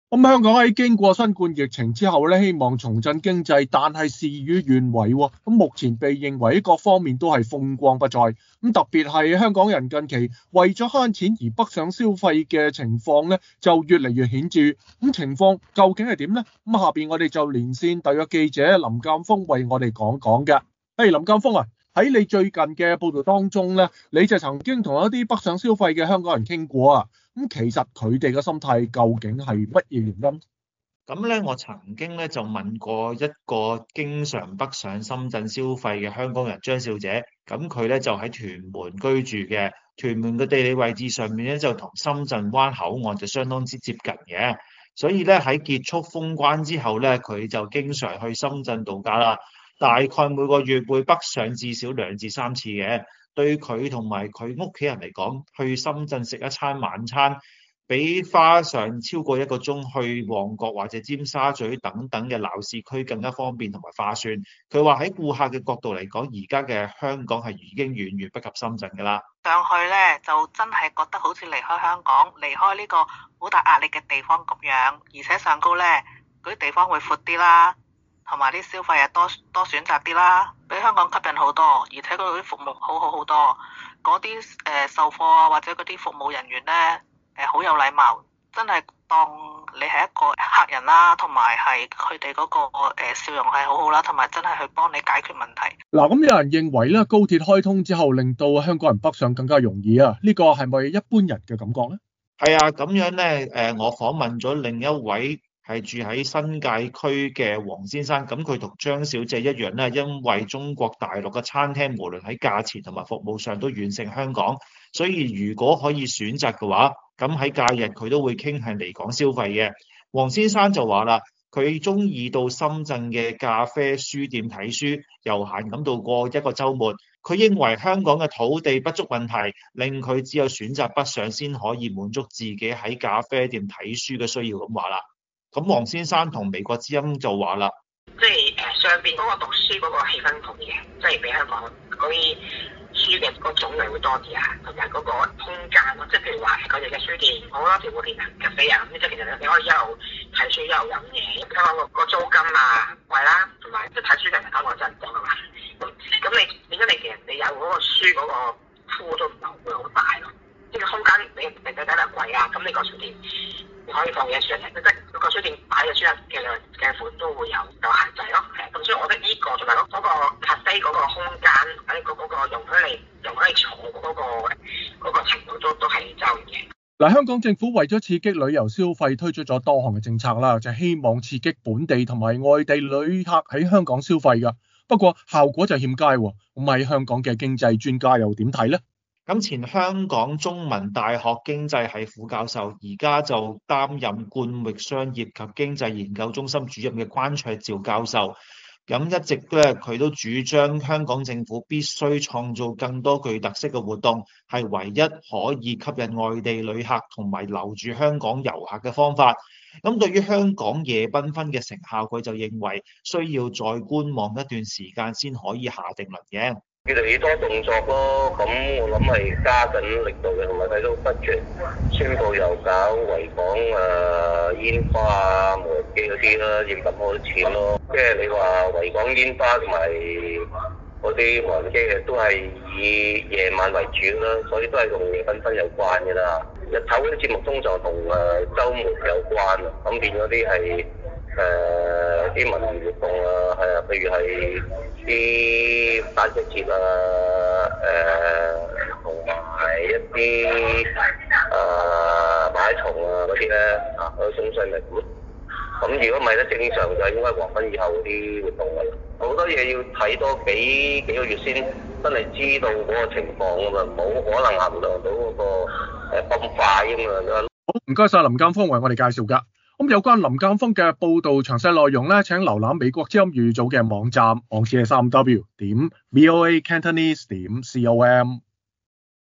香港喺經過新冠疫情之後咧，希望重振經濟，但係事與願違喎。目前被認為各方面都係風光不再。特別係香港人近期為咗慳錢而北上消費嘅情況咧，就越嚟越顯著。情況究竟係點呢？下邊我哋就連線特約記者林鑑峰為我哋講講嘅。林鑑峰啊，喺你最近嘅報道當中咧，你就曾經同一啲北上消費嘅香港人傾過啊。其實佢哋嘅心態究竟係乜嘢原因？ 咁咧，我曾經咧就問過一個經常北上深圳消費嘅香港人張小姐，咁佢咧就喺屯門居住嘅，屯門嘅地理位置上面咧就同深圳灣口岸就相當之接近嘅，所以咧喺結束封關之後咧，佢就經常去深圳度假啦，大概每個月會北上至少2至3次嘅。對佢同埋佢屋企人嚟講，去深圳食一餐晚餐，比花上超過1個鐘去旺角或者尖沙咀等等嘅鬧市區更加方便同埋划算。佢話喺顧客嘅角度嚟講，而家嘅香港係已經遠遠不及深圳㗎啦。 上去呢，就真係覺得好似離開香港，離開呢個好大壓力嘅地方咁樣，而且上高呢，嗰啲地方會闊啲啦。同埋啲消費又多選擇啲啦，比香港吸引好多，而且嗰度啲服務好多。嗰啲售貨啊或者嗰啲服務人員呢，好有禮貌，真係當你係一個客人啦，同埋係佢哋嗰個笑容係好好啦，同埋真係去幫你解決問題。 嗱，咁有人認為咧，高鐵開通之後令到香港人北上更加容易啊，呢個係咪一般人嘅感覺呢？ 係啊，咁樣呢，我訪問咗另一位係住喺新界區嘅黃先生，咁佢同張小姐一樣咧，因為中國大陸嘅餐廳無論喺價錢同埋服務上都遠勝香港，所以如果可以選擇嘅話，咁喺假日佢都會傾向嚟港消費嘅。黃先生就話啦，佢中意到深圳嘅咖啡書店睇書，悠閒咁度過一個週末。佢認為香港嘅土地不足問題，令佢只有選擇北上先可以滿足自己喺咖啡店睇書嘅需要咁話啦。咁黃先生同美國之音就話啦， 即係上邊嗰個讀書嗰個氣氛好啲嘅，即係比香港嗰啲書嘅個種類會多啲啊，同埋嗰個空間咯，即係譬如話佢哋嘅書店好多條會連咖啡啊，咁即係其實你可以一路睇書一路飲嘢，香港個租金啊貴啦，同埋即係睇書嘅人香港真係唔多啊嘛，咁你其實你有嗰個書嗰個鋪都唔係會好大咯，即係空間你睇得貴啊，咁你個書店你可以放嘢書嚟，即係個書店擺嘅書嘅款都會有限制咯。咁所以我覺得呢個同埋嗰個咖啡嗰個空間喺嗰個容許你坐嗰個程度都係周嘅。 嗱，香港政府為咗刺激旅遊消費，推出咗多項嘅政策啦，就希望刺激本地同埋外地旅客喺香港消費㗎。不過效果就欠佳喎。咁喺香港嘅經濟專家又點睇呢？ 咁前香港中文大學經濟系副教授，而家就擔任冠域商業及經濟研究中心主任嘅關卓照教授，咁一直咧佢都主張香港政府必須創造更多具特色嘅活動，係唯一可以吸引外地旅客同埋留住香港遊客嘅方法。咁對於香港夜繽紛嘅成效，佢就認為需要再觀望一段時間先可以下定論嘅。 越嚟越多動作咯，咁我諗係加緊力度嘅，同埋睇到budget宣布又搞維港煙花啊、無人機嗰啲啦，要咁多錢咯。即係你話維港煙花同埋嗰啲無人機嘅都係以夜晚為主啦，所以都係同夜繽紛有關嘅啦。日頭嗰啲節目通常同週末有關，咁變咗啲係啲文娛活動啊，係啊，譬如係啲大隻節啊，同埋一啲馬拉松啊嗰啲咧，嗰種勢力咁如果唔係咧，正常就應該黃昏以後啲活動嚟。好多嘢要睇多幾個月先真係知道嗰個情況㗎嘛，冇可能衡量到嗰個咁快㗎嘛。 好，唔該晒林鑑峰為我哋介紹㗎。咁有關林鑑峰嘅報導詳細內容咧，請瀏覽美國之音粵語組嘅網站，網址係 3w.voacantonese.com。